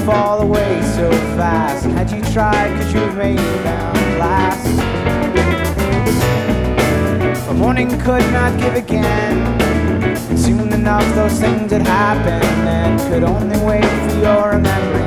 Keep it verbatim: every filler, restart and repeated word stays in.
fall away so fast? Had you tried, could you have made them last? A morning could not give again. Soon enough those things had happened and could only wait for your memory